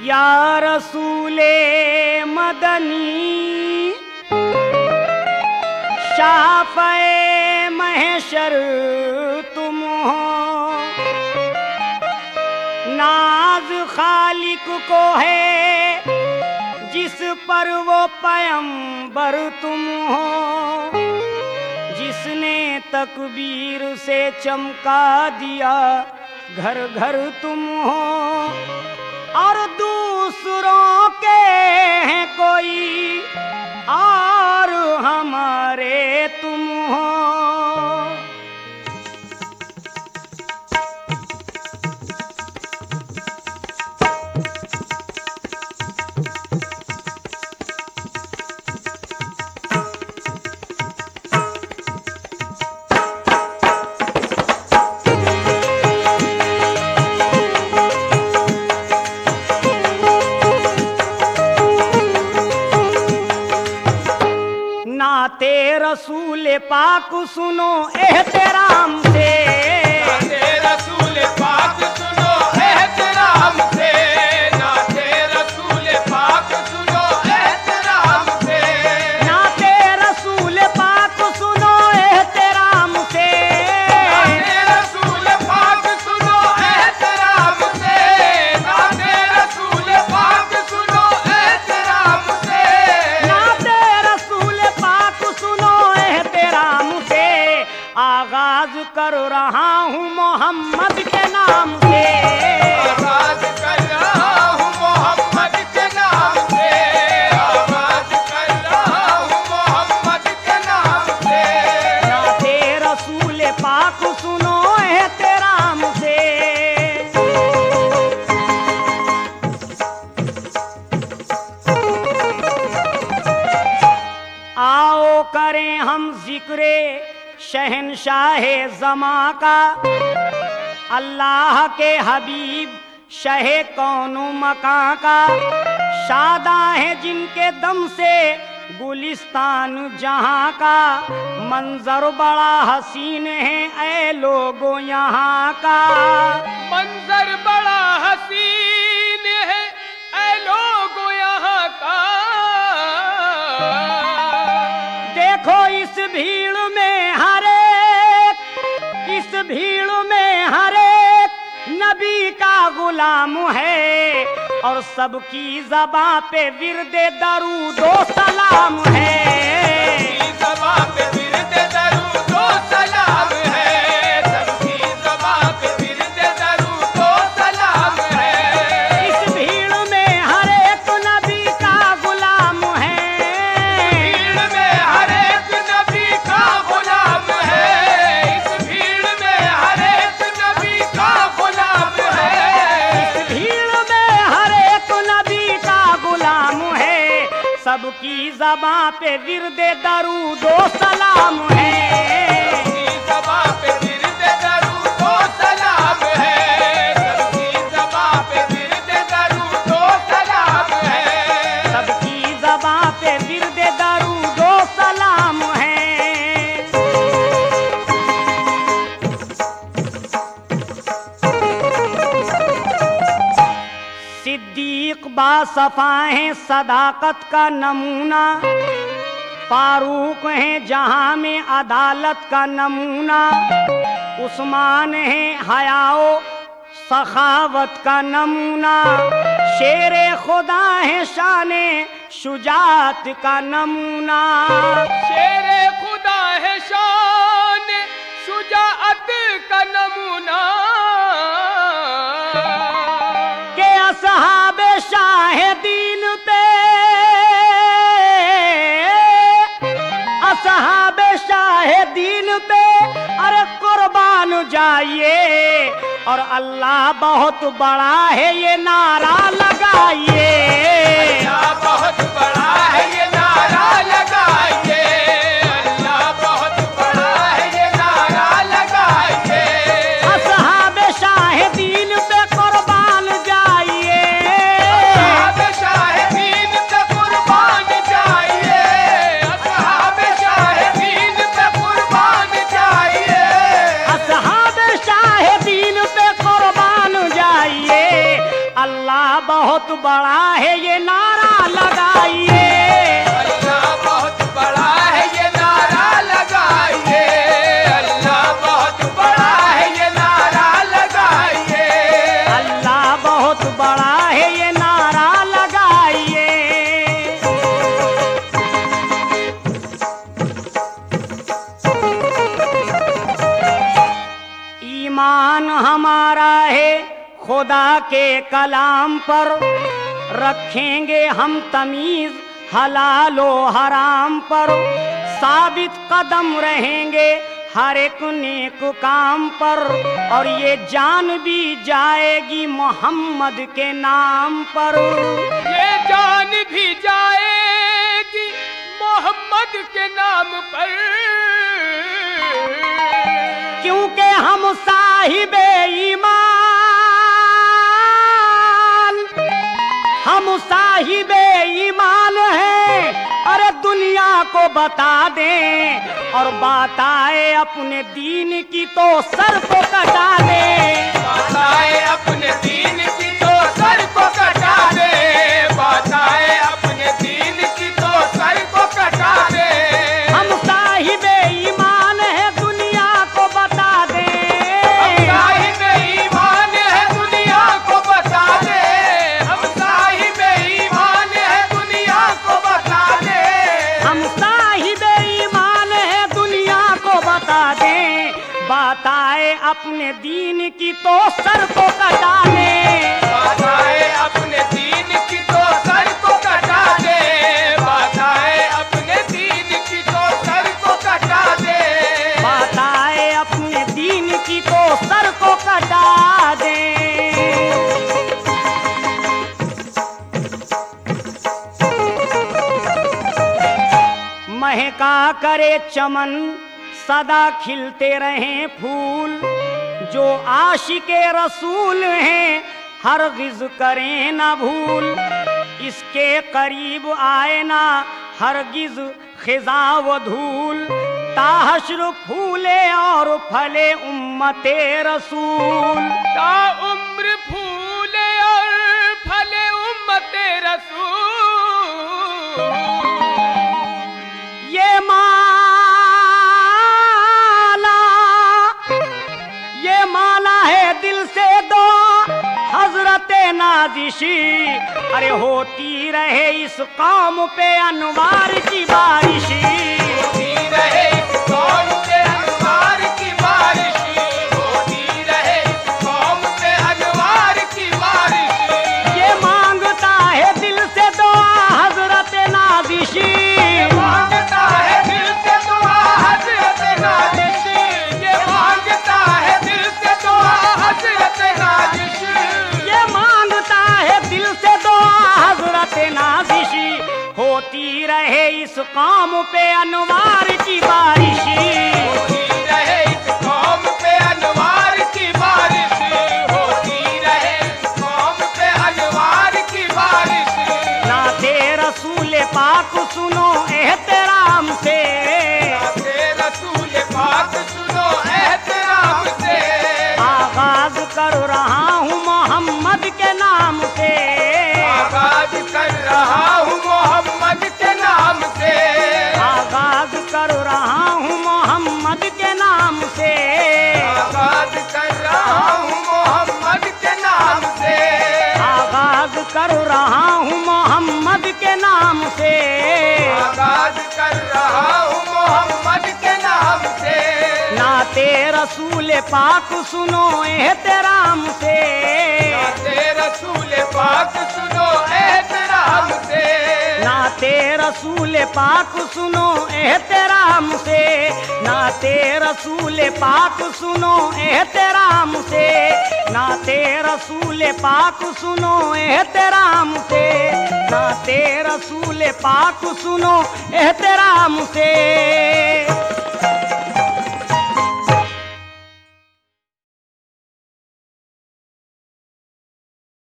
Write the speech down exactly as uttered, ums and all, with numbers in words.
या रसूले मदनी शाफ़े महशर तुम हो, नाज खालिक को है जिस पर वो पैगंबर तुम हो, जिसने तकबीर से चमका दिया घर घर तुम हो, और दूसरों के हैं कोई और हमारे तुम हो। नाते रसूल पाक सुनो एहतराम से, नाते रसूल पाक सुनो एहतराम से, नाते रसूल पाक सुनो एहतराम से, नाते रसूल पाक सुनो एहतराम से, नाते रसूल पाक सुनो एहतराम से, नाते रसूल पाक सुनो एहतराम से, नाते रसूल पाक सुनो एहतराम से, आगाज कर रहा हूँ मोहम्मद के नाम से, आगाज कर रहा हूँ मोहम्मद के नाम से, आगाज कर रहा हूँ मोहम्मद के नाम से, नाते रसूल पाक सुनो एहतराम से। आओ करें हम जिक्रे शहनशाहे ज़मा का, अल्लाह के हबीब शहे कौनो मकां का, शादा है जिनके दम से गुलिस्तान जहां का, मंजर बड़ा हसीन है ऐ लोगो यहाँ का, मंजर बड़ा हसीन है ऐ लोगो यहाँ का, देखो इस भीड़ में हर एक, इस भीड़ में हर एक नबी का गुलाम है, और सबकी ज़बां पे विर्दे दरूदो सलाम है, सबकी ज़बां पे विर्दे दरूदो सलाम है, सबकी ज़बां पे विर्दे दरूदो सलाम है, इस भीड़ में हर एक नबी का गुलाम है, भीड़ में हर एक नबी का गुलाम है, इस भीड़ में हर एक नबी का गुलाम है, इस भीड़ में हर एक नबी का गुलाम है, सबकी ज़बां पे विर्दे दरूदो सलाम है, सबकी ज़बां पे विर्दे दरूदो सलाम है, सबकी ज़बां पे विर्दे दरूदो सलाम है, सबकी ज़बां पे विर्दे दरूदो सलाम है। सिद्दीक बासफ़ा है सदाकत का नमूना, फारूक है जहां में अदालत का नमूना, उस्मान है हयाओ सखावत का नमूना, शेरे खुदा है शाने शुजात का नमूना, शेरे खुदा है शान शुजाअत का नमूना, के असहाबे शाह दीन पे, असहाबे शाह दीन पे अरे कुर्बान जाइए, और अल्लाह बहुत बड़ा है ये नारा लगाइए, अल्लाह बहुत बड़ा है ये नारा लगाइए, अल्लाह बहुत बड़ा है ये नारा लगाइए, असहाबे शाह दीन पे कुर्बान जाइए, असहाब शाह दीन पे कुर्बान जाइए, असहाब शाह दीन पे कुर्बान जाइए, असहाबे शाह दीन पे कुर्बान जाइए, अल्लाह बहुत बड़ा है ये नारा लगाइए। अल्लाह बहुत बड़ा है ये नारा लगाइए। अल्लाह बहुत बड़ा है ये नारा लगाइए। अल्लाह बहुत बड़ा है ये नारा लगाइए। ईमान हमारा है खुदा के कलाम पर, रखेंगे हम तमीज हलालो हराम पर, साबित कदम रहेंगे हर एक नेक काम पर, और ये जान भी जाएगी मोहम्मद के नाम पर। ये जान भी जाएगी मोहम्मद के नाम पर, क्योंकि हम साहिबे ईमान, हम साहिबे ईमान हैं। अरे दुनिया को बता दें और बताए अपने दीन की तो सर को कटा दें। बताए अपने दीन की तो सर को कटा दे। बताए अपने दीन की तो सर को कटा दे। हम साहिबे ईमान है दुनिया को बता दें। हम साहिबे ईमान है दुनिया को बता दे। हम साहिबे ईमान है दुनिया को बता दे। हम साहिबे ईमान है दुनिया को बता दें। बताए अपने दीन की तो सर को कटा दें। बताए अपने दीन की तो सर को कटा दे। बताए अपने दीन की तो सर को कटा दे। बताए अपने दीन की तो सर को कटा दें। महका करे चमन सदा खिलते रहें फूल, जो आशिके रसूल हैं हरगिज करें ना भूल। इसके करीब आए ना हरगिज खिजा व धूल, ताहश्र फूले और फले उम्मते रसूल। ता उम्र फूले और फले उम्मते रसूल। ये माला, ये माला है दिल से दो हजरत नाजिशी। अरे होती रहे इस कौम पे अनवार की बारिशी। होती रहे इस कौम पे अनवार की बारिश। होती रहे इस कौम पे अनवार की बारिश। ये मांगता है दिल से दुआ हजरत नाजिशी। मांगता है दिल से दुआ हजरत नाजिश। ये मांगता है दिल से दुआ हजरत नाजिश। ये मांगता है दिल से दुआ हजरत नाजिशी। होती रहे इस कौम पे अनवार की बारिशी। होती रहे इस कौम पे अनवार की बारिश। होती रहे इस कौम पे अनवार की बारिश। नाते रसूल पाक सुनो एहतराम से। नाते रसूल पाक सुनो एहतराम से। आगाज कर रहा हूँ मोहम्मद के नाम से। आगाज कर रहा हूँ मोहम्मद के नाम से। आगाज कर रहा हूँ मोहम्मद के नाम से। आगाज कर रहा हूँ मोहम्मद के नाम से। आगाज कर रहा हूँ मोहम्मद के नाम से। आगाज कर रहा हूँ मोहम्मद के नाम से। नाते रसूल पाक सुनो एहतराम से। नाते रसूल पाक सुनो एहतराम से। नाते रसूल पाक सुनो एहतराम से। नाते रसूल पाक सुनो एहतराम से। नाते रसूल पाक सुनो एहतराम से। नाते रसूल पाक सुनो एहतराम से।